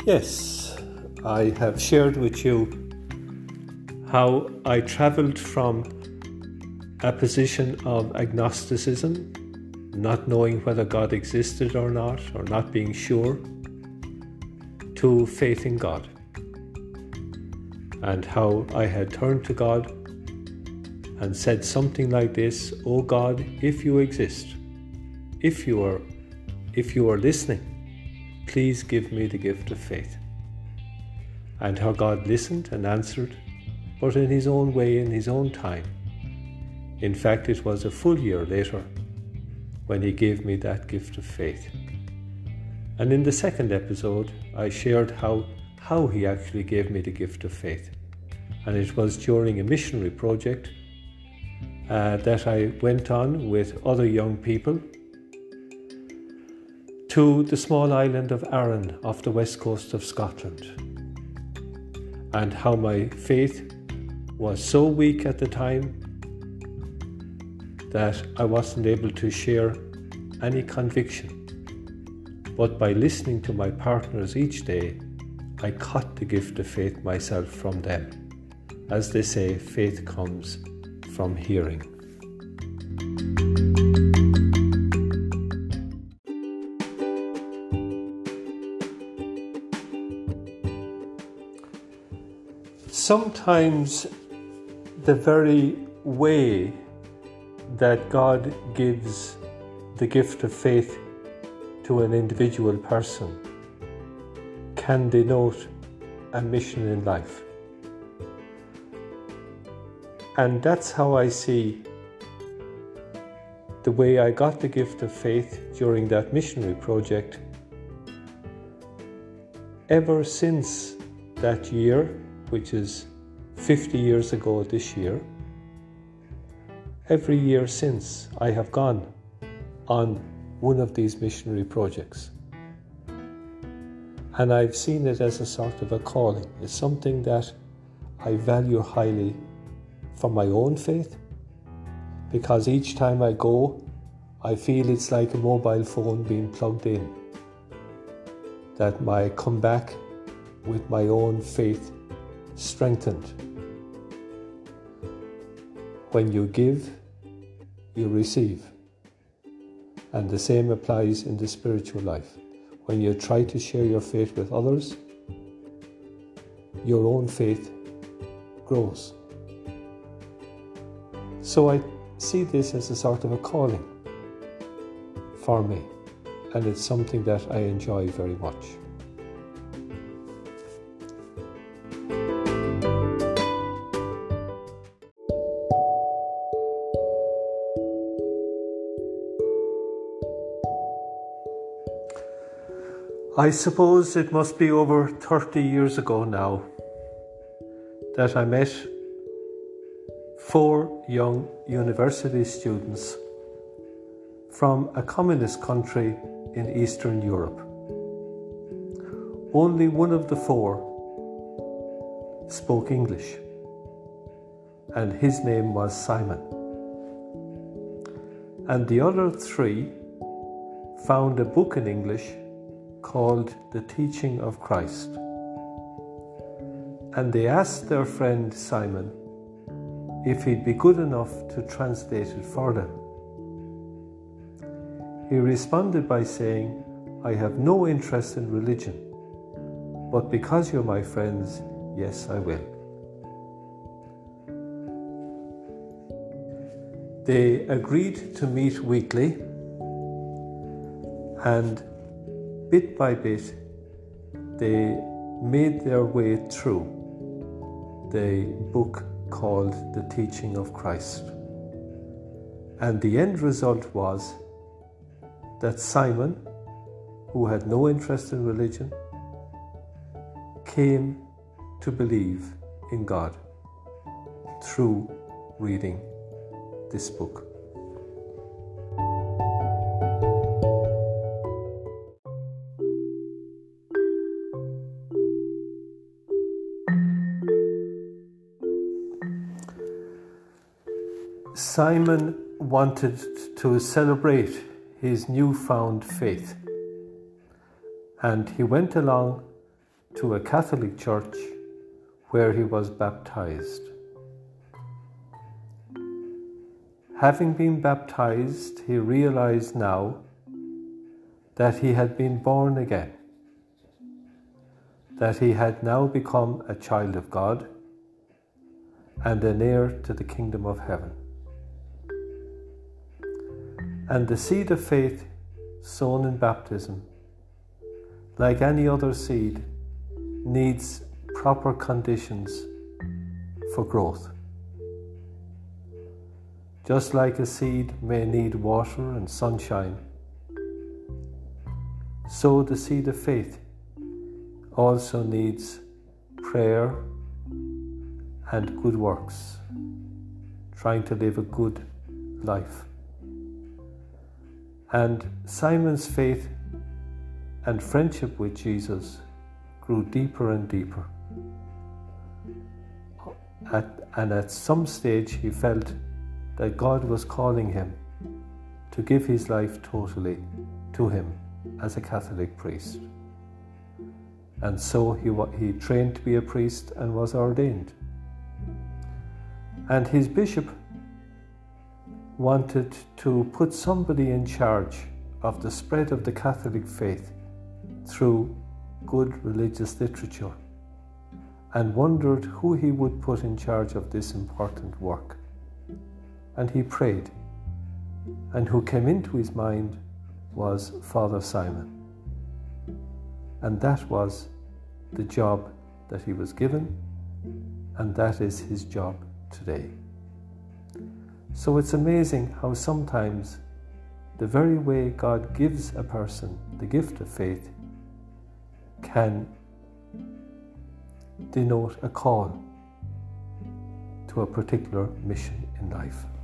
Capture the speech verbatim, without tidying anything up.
Yes, I have shared with you how I travelled from a position of agnosticism, not knowing whether God existed or not, or not being sure, to faith in God, and how I had turned to God and said something like this: "Oh God, if you exist, if you are, if you are listening, please give me the gift of faith." And how God listened and answered, but in His own way, in His own time. In fact, it was a full year later when He gave me that gift of faith. And in the second episode, I shared how, how He actually gave me the gift of faith. And it was during a missionary project uh, that I went on with other young people to the small island of Arran off the west coast of Scotland. And how my faith was so weak at the time that I wasn't able to share any conviction. But by listening to my partners each day, I caught the gift of faith myself from them. As they say, faith comes from hearing. Sometimes the very way that God gives the gift of faith to an individual person can denote a mission in life. And that's how I see the way I got the gift of faith during that missionary project. Ever since that year, which is fifty years ago this year, every year since, I have gone on one of these missionary projects. And I've seen it as a sort of a calling. It's something that I value highly for my own faith, because each time I go, I feel it's like a mobile phone being plugged in, that I come back with my own faith strengthened. When you give, you receive. And the same applies in the spiritual life. When you try to share your faith with others, your own faith grows. So I see this as a sort of a calling for me, and it's something that I enjoy very much. I suppose it must be over thirty years ago now that I met four young university students from a communist country in Eastern Europe. Only one of the four spoke English, and his name was Simon. And the other three found a book in English called The Teaching of Christ. And they asked their friend Simon if he'd be good enough to translate it for them. He responded by saying, "I have no interest in religion, but because you're my friends, yes, I will." They agreed to meet weekly, and bit by bit, they made their way through the book called The Teaching of Christ. And the end result was that Simon, who had no interest in religion, came to believe in God through reading this book. Simon wanted to celebrate his newfound faith, and he went along to a Catholic church where he was baptized. Having been baptized, he realized now that he had been born again, that he had now become a child of God and an heir to the kingdom of heaven. And the seed of faith sown in baptism, like any other seed, needs proper conditions for growth. Just like a seed may need water and sunshine, so the seed of faith also needs prayer and good works, trying to live a good life. And Simon's faith and friendship with Jesus grew deeper and deeper. At, and at some stage he felt that God was calling him to give his life totally to him as a Catholic priest. And so he, he trained to be a priest and was ordained. And his bishop wanted to put somebody in charge of the spread of the Catholic faith through good religious literature, and wondered who he would put in charge of this important work. And he prayed, and who came into his mind was Father Simon. And that was the job that he was given, and that is his job today. So it's amazing how sometimes the very way God gives a person the gift of faith can denote a call to a particular mission in life.